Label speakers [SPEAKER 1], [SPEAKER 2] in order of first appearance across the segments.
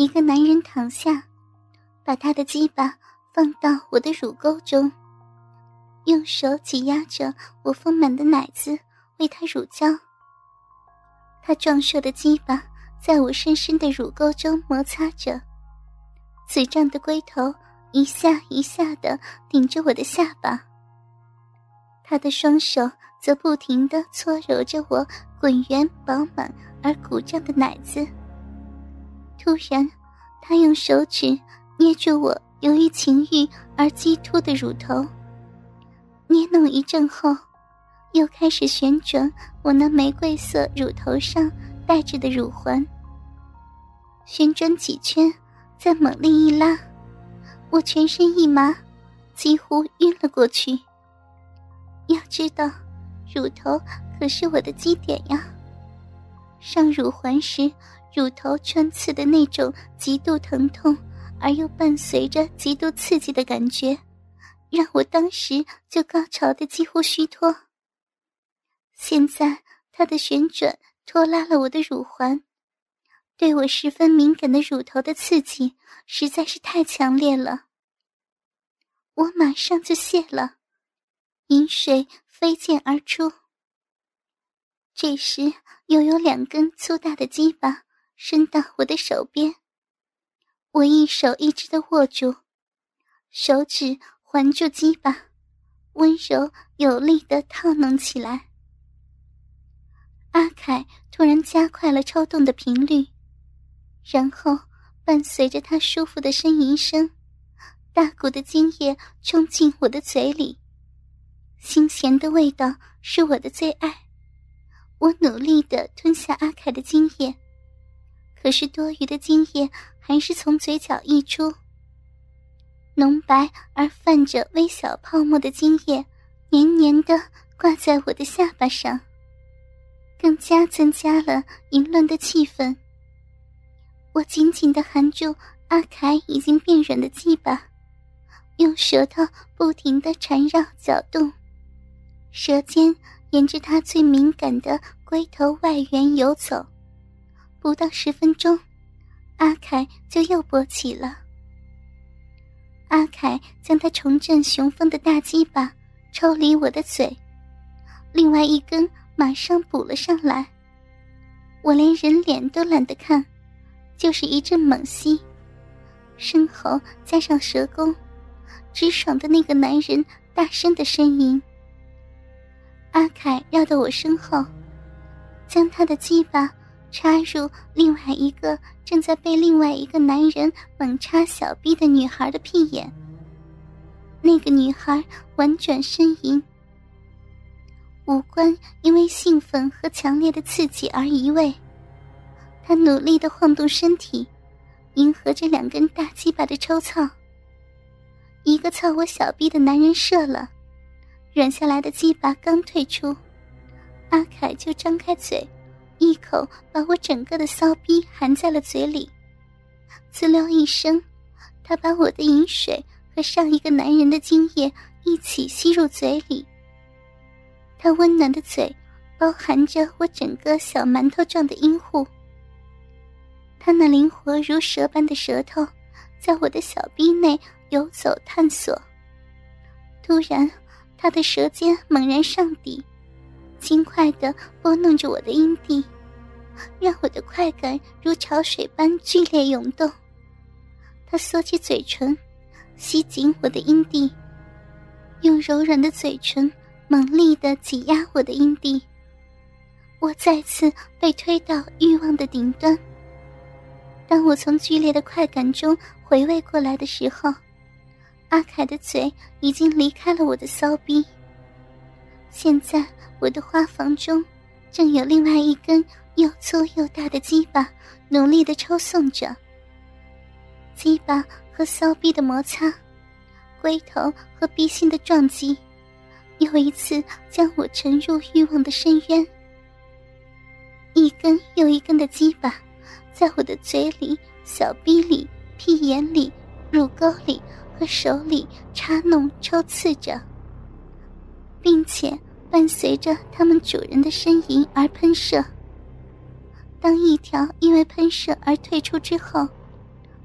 [SPEAKER 1] 一个男人躺下，把他的鸡巴放到我的乳沟中，用手挤压着我丰满的奶子，为他乳胶。他壮硕的鸡巴在我深深的乳沟中摩擦着，紫胀的龟头一下一下地顶着我的下巴。他的双手则不停地搓揉着我滚圆饱满而鼓胀的奶子。突然，他用手指捏住我由于情欲而激突的乳头，捏弄一阵后，又开始旋转我那玫瑰色乳头上戴着的乳环。旋转几圈，再猛力一拉，我全身一麻，几乎晕了过去。要知道，乳头可是我的基点呀。上乳环时，乳头穿刺的那种极度疼痛而又伴随着极度刺激的感觉，让我当时就高潮的几乎虚脱。现在它的旋转拖拉了我的乳环，对我十分敏感的乳头的刺激实在是太强烈了。我马上就泄了，饮水飞溅而出。这时又有2根粗大的鸡巴伸到我的手边，我一手一只的握住，手指环住鸡巴，温柔有力地套弄起来。阿凯突然加快了抽动的频率，然后伴随着他舒服的呻吟声，大股的精液冲进我的嘴里。腥咸的味道是我的最爱，我努力地吞下阿凯的精液，可是多余的精液还是从嘴角溢出。浓白而泛着微小泡沫的精液黏黏地挂在我的下巴上，更加增加了淫乱的气氛。我紧紧地含住阿凯已经变软的鸡巴，用舌头不停地缠绕搅动，舌尖沿着他最敏感的龟头外缘游走。不到10分钟，阿凯就又勃起了。阿凯将他重振雄风的大鸡巴抽离我的嘴，另外一根马上补了上来。我连人脸都懒得看，就是一阵猛吸，声喉加上舌功，直爽的那个男人大声的呻吟。阿凯绕到我身后，将他的鸡巴插入另外一个正在被另外一个男人猛插小逼的女孩的屁眼。那个女孩婉转呻吟，五官因为兴奋和强烈的刺激而移位。她努力地晃动身体，迎合着2根大鸡巴的抽操。一个操我小逼的男人射了，软下来的鸡巴刚退出，阿凯就张开嘴，一口把我整个的骚逼含在了嘴里。滋溜一声，他把我的饮水和上一个男人的精液一起吸入嘴里。他温暖的嘴包含着我整个小馒头状的阴户，他那灵活如蛇般的舌头在我的小逼内游走探索。突然，他的舌尖猛然上抵，轻快地拨弄着我的阴蒂，让我的快感如潮水般剧烈涌动。他缩起嘴唇，吸紧我的阴蒂，用柔软的嘴唇猛力地挤压我的阴蒂。我再次被推到欲望的顶端。当我从剧烈的快感中回味过来的时候，阿凯的嘴已经离开了我的骚逼。现在我的花房中正有另外一根又粗又大的鸡巴努力地抽送着。鸡巴和骚逼的摩擦，龟头和逼心的撞击，又一次将我沉入欲望的深渊。一根又一根的鸡巴在我的嘴里、小逼里、屁眼里、乳沟里和手里插弄抽刺着，并且伴随着他们主人的呻吟而喷射。当一条因为喷射而退出之后，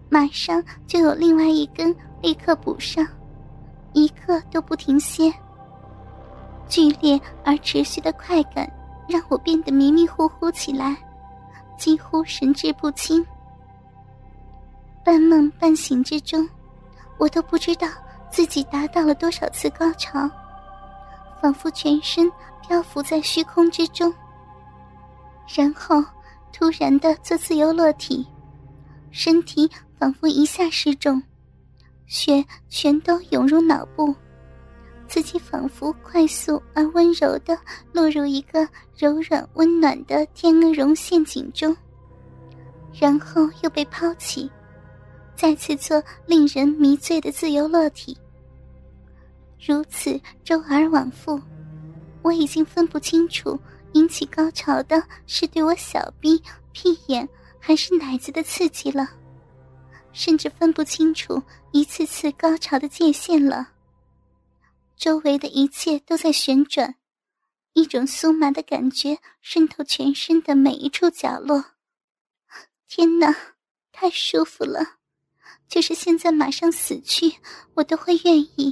[SPEAKER 1] 马上就有另外一根立刻补上，一刻都不停歇。剧烈而持续的快感让我变得迷迷糊糊起来，几乎神志不清。半梦半醒之中，我都不知道自己达到了多少次高潮，仿佛全身漂浮在虚空之中。然后突然的做自由落体，身体仿佛一下失重，血全都涌入脑部，自己仿佛快速而温柔地落入一个柔软温暖的天鹅绒陷阱中，然后又被抛弃，再次做令人迷醉的自由落体。如此周而往复，我已经分不清楚引起高潮的是对我小臂、屁眼还是奶子的刺激了，甚至分不清楚一次次高潮的界限了。周围的一切都在旋转，一种酥麻的感觉渗透全身的每一处角落。天哪，太舒服了，就是现在马上死去我都会愿意。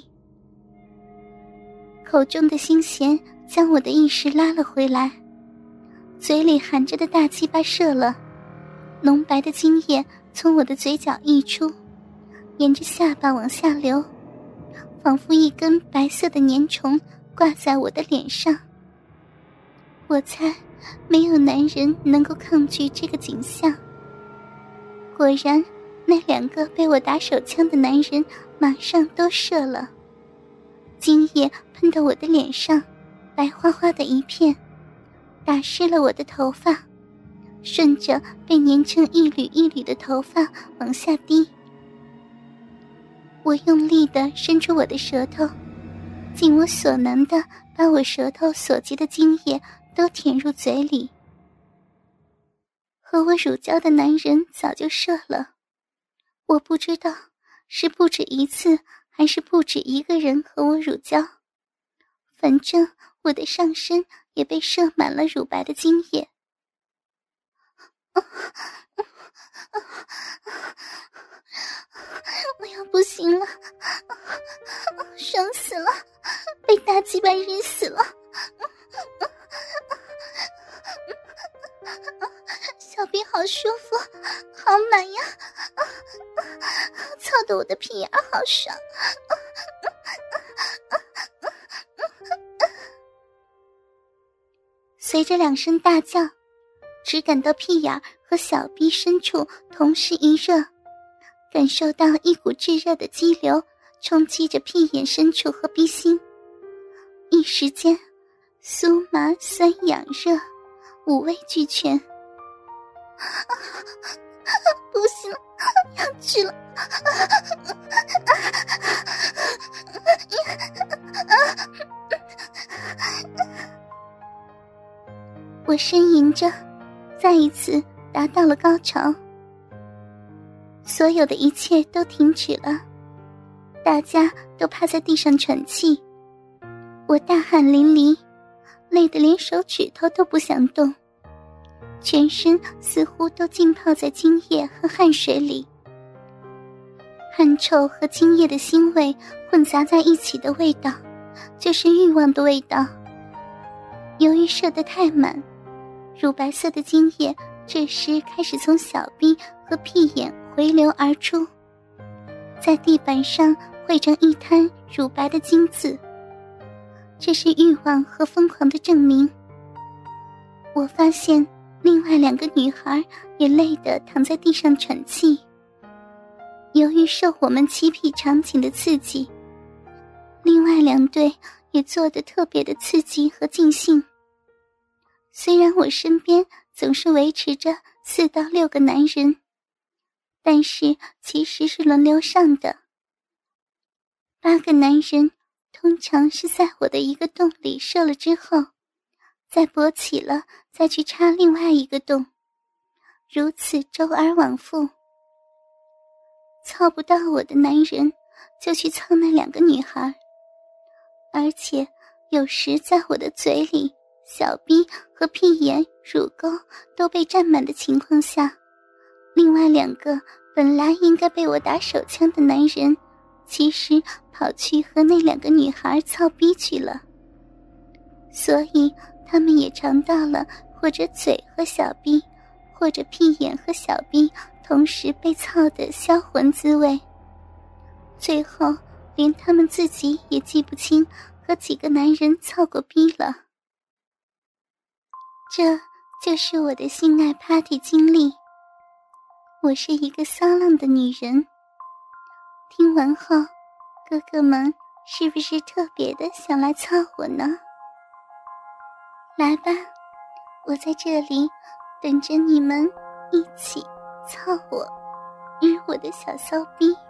[SPEAKER 1] 口中的腥咸将我的意识拉了回来，嘴里含着的大鸡巴射了，浓白的精液从我的嘴角溢出，沿着下巴往下流，仿佛一根白色的粘虫挂在我的脸上。我猜没有男人能够抗拒这个景象。果然，那2个被我打手枪的男人马上都射了，精液喷到我的脸上，白花花的一片，打湿了我的头发，顺着被粘成一缕一缕的头发往下滴。我用力地伸出我的舌头，尽我所能地把我舌头所及的精液都舔入嘴里。和我乳胶的男人早就射了，我不知道是不止一次还是不止一个人和我乳胶，反正我的上身也被射满了乳白的精液。我要不行了，爽死了，被大鸡巴日死了。小臂好舒服，好满呀，操得我的屁眼好爽。随着2声大叫，只感到屁眼和小臂深处同时一热，感受到一股炙热的激流冲击着屁眼深处和逼心，一时间酥麻酸痒热五味俱全。不行了，要去了。我呻吟着，再一次达到了高潮。所有的一切都停止了，大家都趴在地上喘气。我大汗淋漓，累得连手指头都不想动，全身似乎都浸泡在精液和汗水里。汗臭和精液的腥味混杂在一起的味道，就是欲望的味道。由于射得太满，乳白色的精液这时开始从小臂和屁眼回流而出，在地板上汇成一滩乳白的精子。这是欲望和疯狂的证明。我发现另外2个女孩也累得躺在地上喘气。由于受我们七癖场景的刺激，另外2对也做得特别的刺激和尽兴。虽然我身边总是维持着4到6个男人，但是其实是轮流上的。8个男人通常是在我的一个洞里射了之后，再勃起了再去插另外一个洞，如此周而往复。操不到我的男人就去操那2个女孩，而且有时在我的嘴里、小臂和屁眼、乳沟都被占满的情况下，另外2个本来应该被我打手枪的男人，其实跑去和那2个女孩操逼去了。所以他们也尝到了或者嘴和小逼，或者屁眼和小逼同时被操的销魂滋味。最后连他们自己也记不清和几个男人操过逼了。这就是我的性爱 party 经历。我是一个骚浪的女人。听完后，哥哥们是不是特别的想来操我呢？来吧，我在这里等着你们一起操我，日我的小骚逼。